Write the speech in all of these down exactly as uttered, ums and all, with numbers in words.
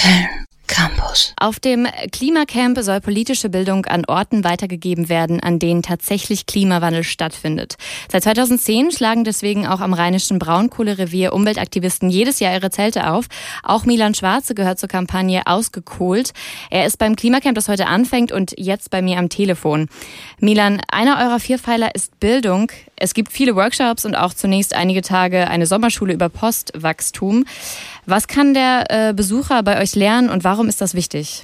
Film Campus. Auf dem Klimacamp soll politische Bildung an Orten weitergegeben werden, an denen tatsächlich Klimawandel stattfindet. Seit zweitausendzehn schlagen deswegen auch am rheinischen Braunkohlerevier Umweltaktivisten jedes Jahr ihre Zelte auf. Auch Milan Schwarze gehört zur Kampagne Ausgekohlt. Er ist beim Klimacamp, das heute anfängt, und jetzt bei mir am Telefon. Milan, einer eurer vier Pfeiler ist Bildung. Es gibt viele Workshops und auch zunächst einige Tage eine Sommerschule über Postwachstum. Was kann der äh, Besucher bei euch lernen und warum ist das wichtig?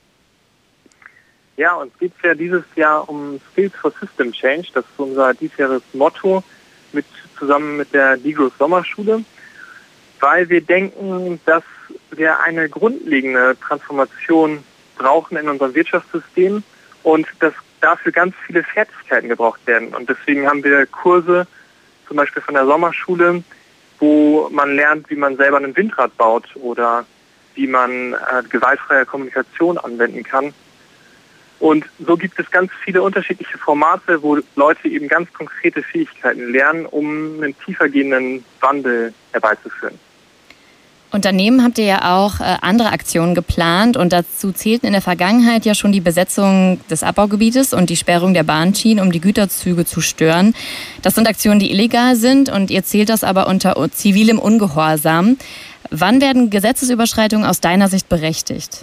Ja, uns geht es ja dieses Jahr um Skills for System Change. Das ist unser diesjähriges Motto mit, zusammen mit der Digos Sommerschule, weil wir denken, dass wir eine grundlegende Transformation brauchen in unserem Wirtschaftssystem und dass dafür ganz viele Fertigkeiten gebraucht werden. Und deswegen haben wir Kurse, zum Beispiel von der Sommerschule, wo man lernt, wie man selber ein Windrad baut oder wie man äh, gewaltfreie Kommunikation anwenden kann. Und so gibt es ganz viele unterschiedliche Formate, wo Leute eben ganz konkrete Fähigkeiten lernen, um einen tiefergehenden Wandel herbeizuführen. Und daneben habt ihr ja auch äh, andere Aktionen geplant und dazu zählten in der Vergangenheit ja schon die Besetzung des Abbaugebietes und die Sperrung der Bahnschienen, um die Güterzüge zu stören. Das sind Aktionen, die illegal sind und ihr zählt das aber unter zivilem Ungehorsam. Wann werden Gesetzesüberschreitungen aus deiner Sicht berechtigt?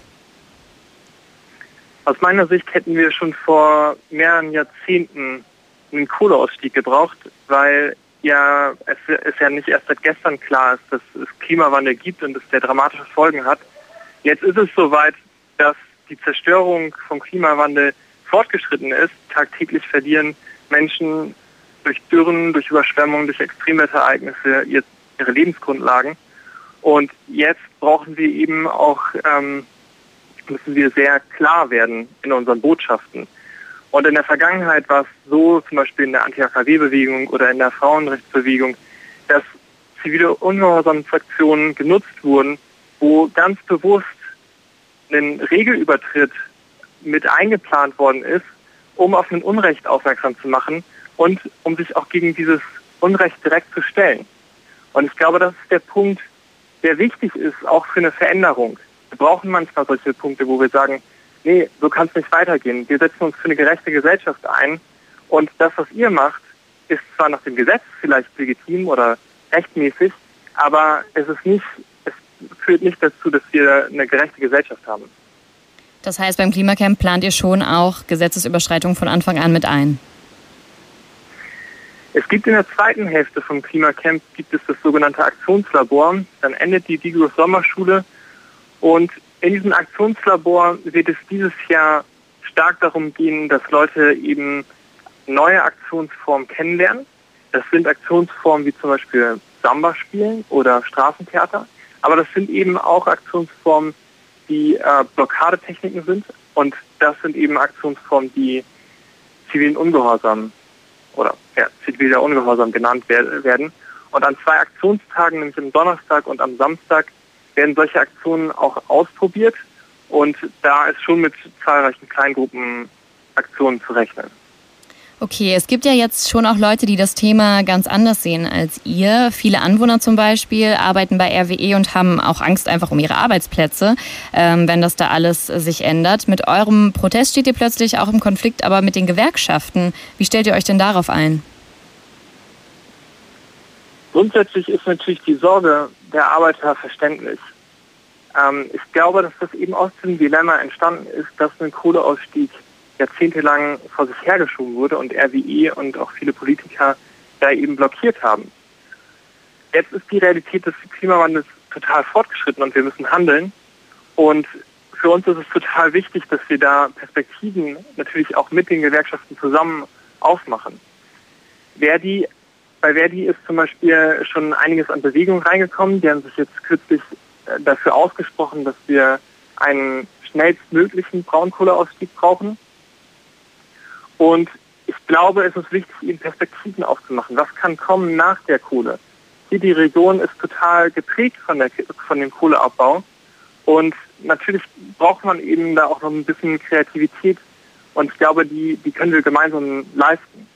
Aus meiner Sicht hätten wir schon vor mehreren Jahrzehnten einen Kohleausstieg gebraucht, weil ja es ist ja nicht erst seit gestern klar ist, dass es Klimawandel gibt und dass der dramatische Folgen hat. Jetzt ist es soweit, dass die Zerstörung vom Klimawandel fortgeschritten ist. Tagtäglich verlieren Menschen durch Dürren, durch Überschwemmungen, durch Extremwetterereignisse ihre Lebensgrundlagen. Und jetzt brauchen wir eben auch, ähm, müssen wir sehr klar werden in unseren Botschaften. Und in der Vergangenheit war es so, zum Beispiel in der Anti-A K W-Bewegung oder in der Frauenrechtsbewegung, dass zivile Ungehorsamsaktionen genutzt wurden, wo ganz bewusst ein Regelübertritt mit eingeplant worden ist, um auf ein Unrecht aufmerksam zu machen und um sich auch gegen dieses Unrecht direkt zu stellen. Und ich glaube, das ist der Punkt, der wichtig ist, auch für eine Veränderung. Wir brauchen manchmal solche Punkte, wo wir sagen, nee, so kann es nicht weitergehen. Wir setzen uns für eine gerechte Gesellschaft ein und das, was ihr macht, ist zwar nach dem Gesetz vielleicht legitim oder rechtmäßig, aber es ist nicht, es führt nicht dazu, dass wir eine gerechte Gesellschaft haben. Das heißt, beim Klimacamp plant ihr schon auch Gesetzesüberschreitungen von Anfang an mit ein? Es gibt in der zweiten Hälfte vom Klimacamp gibt es das sogenannte Aktionslabor. Dann endet die Digos Sommerschule und in diesem Aktionslabor wird es dieses Jahr stark darum gehen, dass Leute eben neue Aktionsformen kennenlernen. Das sind Aktionsformen wie zum Beispiel Samba spielen oder Straßentheater. Aber das sind eben auch Aktionsformen, die äh, Blockadetechniken sind. Und das sind eben Aktionsformen, die zivilen Ungehorsam oder ja, ziviler Ungehorsam genannt werden. Und an zwei Aktionstagen, nämlich am Donnerstag und am Samstag, werden solche Aktionen auch ausprobiert und da ist schon mit zahlreichen Kleingruppenaktionen zu rechnen. Okay, es gibt ja jetzt schon auch Leute, die das Thema ganz anders sehen als ihr. Viele Anwohner zum Beispiel arbeiten bei R W E und haben auch Angst einfach um ihre Arbeitsplätze, ähm, wenn das da alles äh, sich ändert. Mit eurem Protest steht ihr plötzlich auch im Konflikt, aber mit den Gewerkschaften. Wie stellt ihr euch denn darauf ein? Grundsätzlich ist natürlich die Sorge der Arbeiter verständlich. Ähm, ich glaube, dass das eben aus dem Dilemma entstanden ist, dass ein Kohleausstieg jahrzehntelang vor sich hergeschoben wurde und R W E und auch viele Politiker da eben blockiert haben. Jetzt ist die Realität des Klimawandels total fortgeschritten und wir müssen handeln. Und für uns ist es total wichtig, dass wir da Perspektiven natürlich auch mit den Gewerkschaften zusammen aufmachen. Verdi Bei Verdi ist zum Beispiel schon einiges an Bewegung reingekommen. Die haben sich jetzt kürzlich dafür ausgesprochen, dass wir einen schnellstmöglichen Braunkohleausstieg brauchen. Und ich glaube, es ist wichtig, ihnen Perspektiven aufzumachen. Was kann kommen nach der Kohle? Hier die Region ist total geprägt von, der, von dem Kohleabbau. Und natürlich braucht man eben da auch noch ein bisschen Kreativität. Und ich glaube, die, die können wir gemeinsam leisten.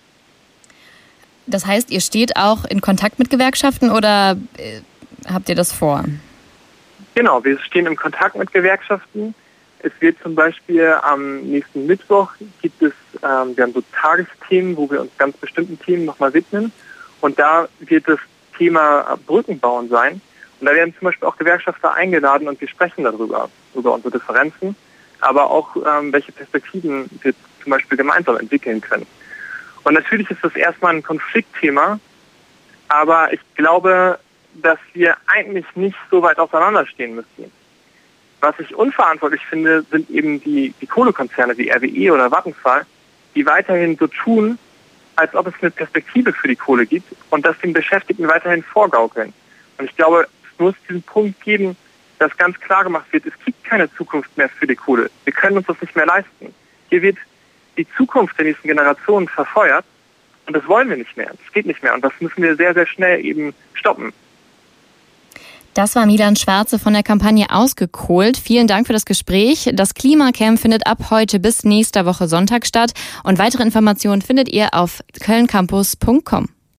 Das heißt, ihr steht auch in Kontakt mit Gewerkschaften oder äh, habt ihr das vor? Genau, wir stehen im Kontakt mit Gewerkschaften. Es wird zum Beispiel am nächsten Mittwoch gibt es, ähm, wir haben so Tagesthemen, wo wir uns ganz bestimmten Themen nochmal widmen. Und da wird das Thema Brückenbauen sein. Und da werden zum Beispiel auch Gewerkschafter eingeladen und wir sprechen darüber, über unsere Differenzen, aber auch ähm, welche Perspektiven wir zum Beispiel gemeinsam entwickeln können. Und natürlich ist das erstmal ein Konfliktthema, aber ich glaube, dass wir eigentlich nicht so weit auseinanderstehen müssen. Was ich unverantwortlich finde, sind eben die, die Kohlekonzerne wie R W E oder Vattenfall, die weiterhin so tun, als ob es eine Perspektive für die Kohle gibt und das den Beschäftigten weiterhin vorgaukeln. Und ich glaube, es muss diesen Punkt geben, dass ganz klar gemacht wird, es gibt keine Zukunft mehr für die Kohle. Wir können uns das nicht mehr leisten. Hier wird die Zukunft der nächsten Generationen verfeuert und das wollen wir nicht mehr. Das geht nicht mehr und das müssen wir sehr, sehr schnell eben stoppen. Das war Milan Schwarze von der Kampagne Ausgekohlt. Vielen Dank für das Gespräch. Das Klimacamp findet ab heute bis nächster Woche Sonntag statt und weitere Informationen findet ihr auf köln campus punkt com.